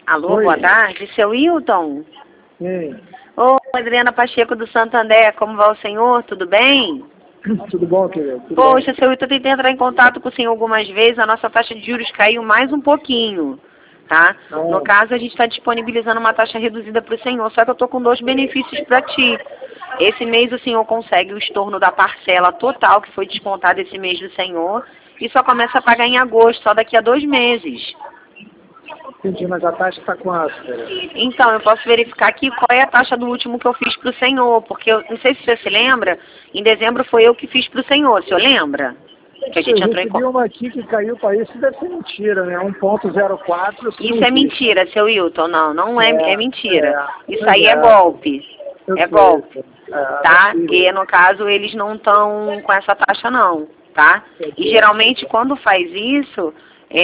Alô, Oi. boa tarde, seu Wilton. Sim. Ô, Adriana Pacheco do Santander, como vai o senhor? Tudo bem? Tudo bom, querido? Tudo Poxa, bem? seu Wilton, eu tentei entrar em contato com o senhor algumas vezes, a nossa taxa de juros caiu mais um pouquinho, tá? No Ah, caso, a gente está disponibilizando uma taxa reduzida para o senhor, só que eu estou com dois benefícios para ti. Esse mês o senhor consegue o estorno da parcela total que foi descontada esse mês do senhor e só começa a pagar em agosto, só daqui a 2 meses. entendi, mas a taxa está quanto, querido? Então, eu posso verificar aqui qual é a taxa do último que eu fiz para o senhor, porque eu não sei se você se lembra, em dezembro foi eu que fiz para o senhor, o senhor lembra? Que a Eu gente entrou em recebi contato. uma aqui que caiu para isso, deve ser mentira, né? 1,04, isso não Isso é existe. mentira, seu Wilton, não é mentira. Isso Pois aí é é, golpe, eu é golpe, sei. É, tá? mentira. E no caso eles não estão com essa taxa não, tá? E Entendi. geralmente quando faz isso,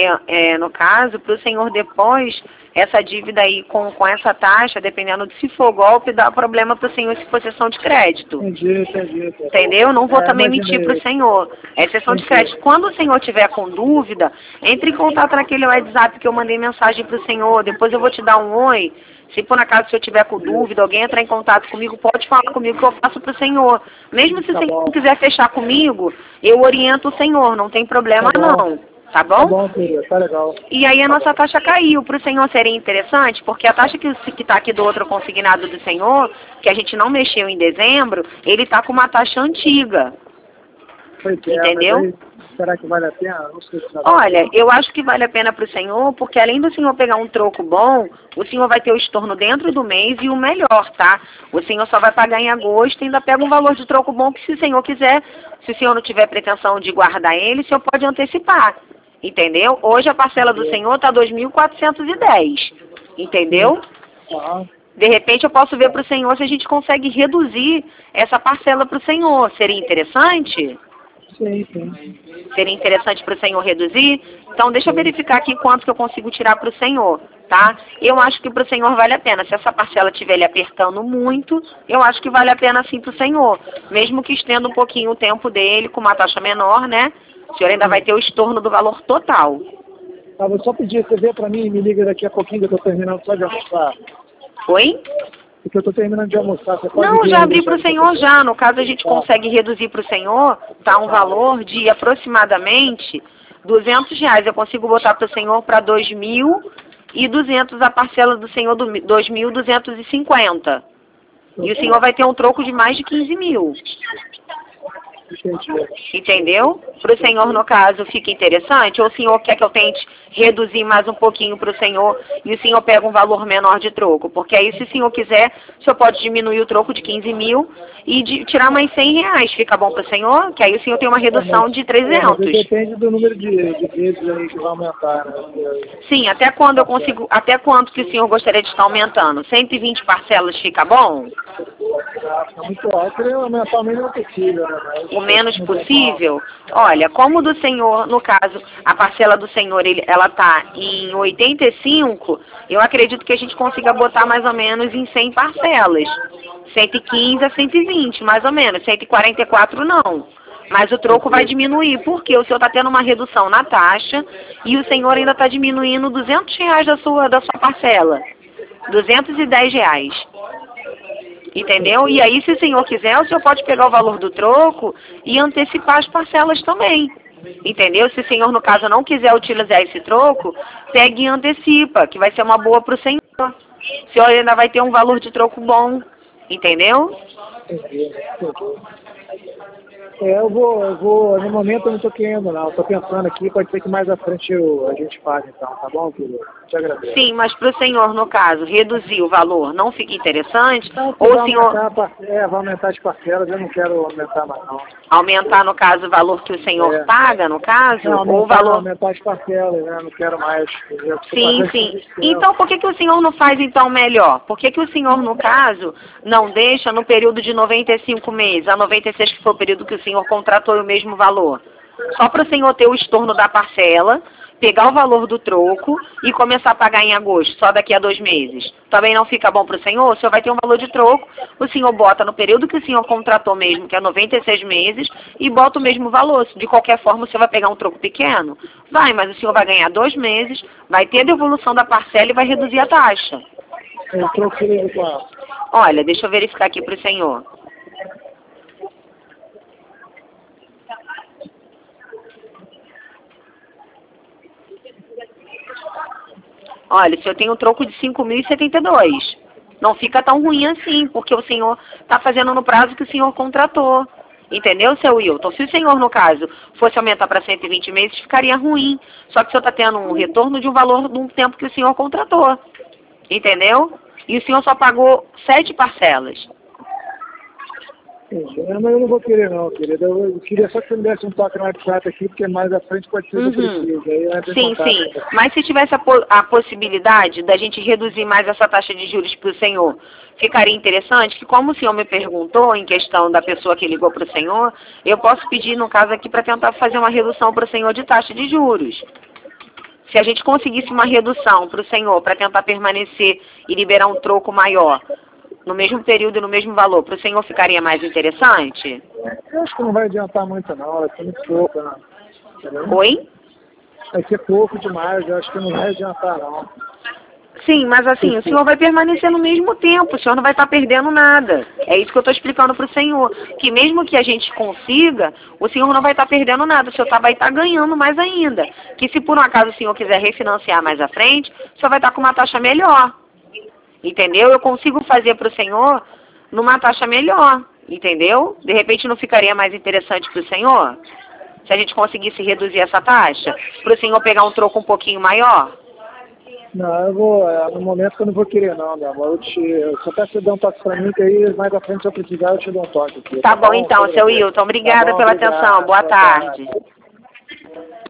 no caso, para o senhor depois, essa dívida aí com essa taxa, dependendo de se for golpe, dá problema para o senhor se for cessão de crédito. Entendi. Entendeu? Não vou também mentir para o Imaginei. senhor. É sessão de Entendi. crédito. Quando o senhor tiver com dúvida, entre em contato naquele WhatsApp que eu mandei mensagem para o senhor. Depois eu vou te dar um oi. Se por acaso se eu tiver com dúvida, alguém entrar em contato comigo, pode falar comigo que eu faço para o senhor. Mesmo se o Tá senhor não bom. quiser fechar comigo, eu oriento o senhor. Não tem problema Tá bom. não. Tá Tá bom? bom, querido. Tá legal. E aí a Tá nossa bom. taxa caiu. Para o senhor seria interessante, porque a taxa que está aqui do outro consignado do senhor, que a gente não mexeu em dezembro, ele está com uma taxa antiga. Pois é, mas Entendeu? aí, será que vale a pena? Não sei se vai valer a Olha, pena. eu acho que vale a pena para o senhor, porque além do senhor pegar um troco bom, o senhor vai ter o estorno dentro do mês e o melhor, tá? O senhor só vai pagar em agosto e ainda pega um valor de troco bom que se o senhor quiser, se o senhor não tiver pretensão de guardar ele, o senhor pode antecipar. Entendeu? Hoje a parcela do senhor está 2.410. Entendeu? Ah, De repente eu posso ver para o senhor se a gente consegue reduzir essa parcela para o senhor. Seria interessante? sim. Seria interessante para o senhor reduzir? Então, deixa eu Sim. verificar aqui quanto que eu consigo tirar para o senhor, tá? Eu acho que para o senhor vale a pena. Se essa parcela estiver lhe apertando muito, eu acho que vale a pena sim para o senhor. Mesmo que estenda um pouquinho o tempo dele com uma taxa menor, né? O senhor ainda vai ter o estorno do valor total. Tá, vou só pedir, você vê pra mim e me liga daqui a pouquinho que eu tô terminando só de almoçar. Oi? Porque eu tô terminando de almoçar, você pode Não, eu ver já aí abri para o daqui a senhor pouquinho? já. No caso, a gente Tá, consegue reduzir para o senhor, tá? Um valor de aproximadamente R$ 200. Eu consigo botar para o senhor para 2.200 a parcela do senhor do 2.250. E o senhor vai ter um troco de mais de 15 mil. entendi. Entendeu? Para o senhor, no caso, fica interessante? Ou o senhor quer que eu tente reduzir mais um pouquinho para o senhor e o senhor pega um valor menor de troco? Porque aí, se o senhor quiser, o senhor pode diminuir o troco de 15 mil e tirar mais R$ 100. Fica bom para o senhor? Que aí o senhor tem uma redução de Mas 300. depende do número de vezes aí que vai aumentar, né? Sim, até quando eu Tá certo. consigo, até quanto que o senhor gostaria de estar aumentando? 120 parcelas fica bom? Tá muito alto, queria aumentar o mínimo possível, né? O Mas menos não tem como. possível? Olha, como do senhor, no caso, a parcela do senhor, ela está em 85, eu acredito que a gente consiga botar mais ou menos em 100 parcelas. 115 a 120, mais ou menos. 144 não. Mas o troco vai diminuir, porque o senhor está tendo uma redução na taxa e o senhor ainda está diminuindo R$ 200 da sua parcela. R$ 210. Entendeu? E aí, se o senhor quiser, o senhor pode pegar o valor do troco e antecipar as parcelas também. Entendeu? Se o senhor, no caso, não quiser utilizar esse troco, pegue e antecipa, que vai ser uma boa para o senhor. O senhor ainda vai ter um valor de troco bom. Entendeu? Entendi. No momento eu não tô querendo não, eu tô pensando aqui, pode ser que mais à frente a gente pague então, tá bom, querido? Te agradeço. Sim, mas para o senhor, no caso, reduzir o valor não fica interessante? Não, que Ou vai o senhor aumentar, vai aumentar as parcelas, eu não quero aumentar mais não. aumentar, no caso, o valor que o senhor É. paga, no caso? Não, Ou o valor... aumentar as parcelas, né? Não quero mais. Eu tô Sim, pagando sim. muito tempo. Então, por que, que o senhor não faz, então, melhor? Por que, que o senhor, no caso, não deixa no período de 95 meses, a 96 que foi o período que o senhor contratou e o mesmo valor? Só para o senhor ter o estorno da parcela, pegar o valor do troco e começar a pagar em agosto, só daqui a 2 meses. Também não fica bom para o senhor? O senhor vai ter um valor de troco, o senhor bota no período que o senhor contratou mesmo, que é 96 meses, e bota o mesmo valor. De qualquer forma, o senhor vai pegar um troco pequeno? Vai, mas o senhor vai ganhar 2 meses, vai ter a devolução da parcela e vai reduzir a taxa. O troco seria de quanto? Olha, deixa eu verificar aqui para o senhor. Olha, o senhor tem um troco de 5.072. Não fica tão ruim assim, porque o senhor está fazendo no prazo que o senhor contratou. Entendeu, seu Wilton? Se o senhor, no caso, fosse aumentar para 120 meses, ficaria ruim. Só que o senhor está tendo um retorno de um valor de um tempo que o senhor contratou. Entendeu? E o senhor só pagou 7 parcelas. Mas eu não vou querer não, querida. Eu queria só que você me desse um toque no WhatsApp aqui, porque mais à frente pode ser que eu precise. Aí eu entro em Sim, contato. sim. Mas se tivesse a possibilidade da gente reduzir mais essa taxa de juros para o senhor, ficaria interessante que, como o senhor me perguntou em questão da pessoa que ligou para o senhor, eu posso pedir, no caso aqui, para tentar fazer uma redução para o senhor de taxa de juros. Se a gente conseguisse uma redução para o senhor, para tentar permanecer e liberar um troco maior, no mesmo período e no mesmo valor, para o senhor ficaria mais interessante? Eu acho que não vai adiantar muito não, vai ser muito pouco, né? Entendeu? Oi? Vai ser pouco demais, eu acho que não vai adiantar não. Sim, mas assim, o senhor vai permanecer no mesmo tempo, o senhor não vai estar perdendo nada. É isso que eu estou explicando para o senhor. Que mesmo que a gente consiga, o senhor não vai estar perdendo nada, o senhor vai estar ganhando mais ainda. Que se por um acaso o senhor quiser refinanciar mais à frente, o senhor vai estar com uma taxa melhor. Entendeu? Eu consigo fazer para o senhor numa taxa melhor, entendeu? De repente não ficaria mais interessante para o senhor? Se a gente conseguisse reduzir essa taxa, para o senhor pegar um troco um pouquinho maior? Não, eu vou, no momento que eu não vou querer não, meu amor. Eu só peço que você dê um toque pra mim, que aí mais à frente se eu precisar eu te dou um toque aqui. Tá bom então, seu Wilton. Obrigada pela atenção. Boa tarde.